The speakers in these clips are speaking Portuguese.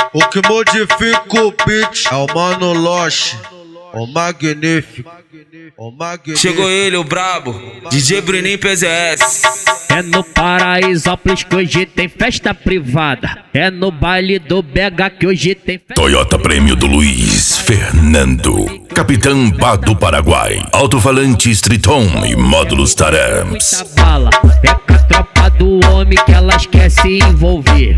O que modifica o beat é o Mano Loche, o magnífico, o magnífico. Chegou ele, o brabo, DJ Bruninho PZS. É no Paraisópolis que hoje tem festa privada. É no baile do BH que hoje tem festa. Toyota Prêmio do Luiz Fernando, Capitão Bá do Paraguai, alto-falante Triton e módulos Taramps. Muita bala, é com a tropa do homem que elas quer se envolver.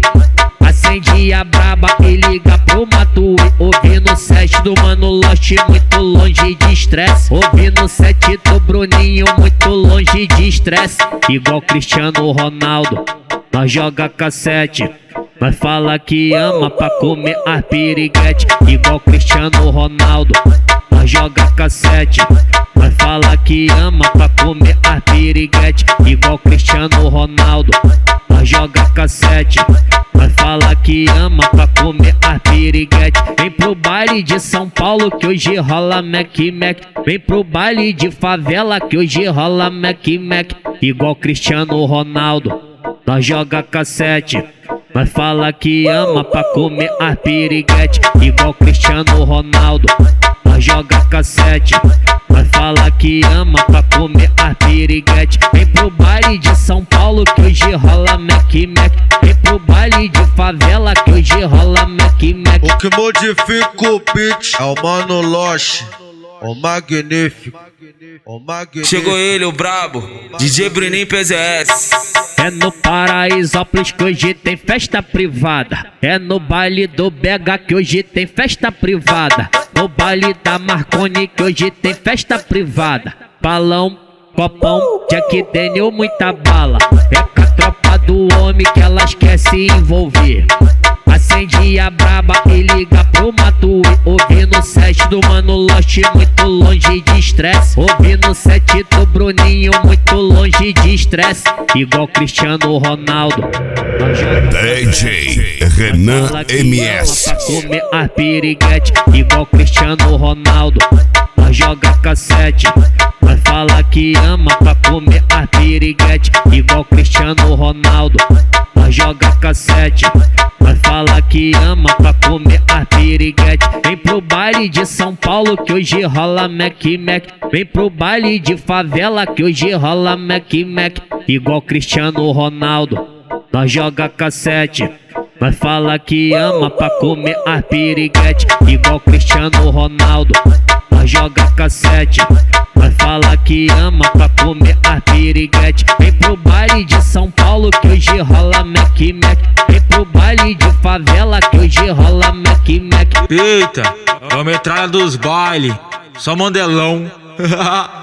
Acende a braba e liga pro Matue. Ouvindo o set do Mano Loche, muito longe de estresse. Ouvindo o set do Bruninho, muito longe de estresse. Igual Cristiano Ronaldo, nós joga cassete. Nós fala que ama pra comer as piriguete. Igual Cristiano Ronaldo, nós joga cassete. Nós fala que ama pra comer as piriguete. Igual Cristiano Ronaldo, nós joga cassete. Nós fala que ama pra comer as piriguete. Vem pro baile de São Paulo que hoje rola Mac Mac. Vem pro baile de favela que hoje rola Mac Mac. Igual Cristiano Ronaldo, nós joga cassete. Nós fala que ama pra comer as piriguete. Igual Cristiano Ronaldo, nós joga cassete. Nós fala que ama pra comer as piriguete. Vem pro baile de São Paulo que hoje rola Mac Mac. Vem pro baile de favela que hoje rola Mac Mac. O que modifica o beat é o Mano Loche, o magnífico, o magnífico. Chegou ele, o brabo, DJ Bruninho PZS. É no Paraisópolis que hoje tem festa privada. É no baile do BH que hoje tem festa privada. No baile da Marconi que hoje tem festa privada. Balão, copão, Jack Daniel, muita bala. É com a tropa do homem que elas quer se envolver. Acende a braba e liga pro Matue. Ouvindo o set do Mano Loche, muito longe de estresse. Ouvindo o set do Bruninho, muito longe de estresse. Igual Cristiano Ronaldo, DJ Renan MS. Pra comer as piriguete. Igual Cristiano Ronaldo, nós joga cassete. Nós fala que ama pra comer as piriguete. Igual Cristiano Ronaldo, nós joga cassete. Nós fala que ama pra comer as piriguete. Vem pro baile de São Paulo que hoje rola Mac Mac. Vem pro baile de favela que hoje rola Mac Mac. Igual Cristiano Ronaldo, nós joga cassete. Nós fala que ama pra comer as piriguete. Igual Cristiano Ronaldo, nós joga cassete. Nós fala que ama pra comer as piriguete. Vem pro baile de São Paulo que hoje rola Mac Mac. Vem pro baile de favela que hoje rola Mac Mac. Eita, é a metralha dos baile, só mandelão.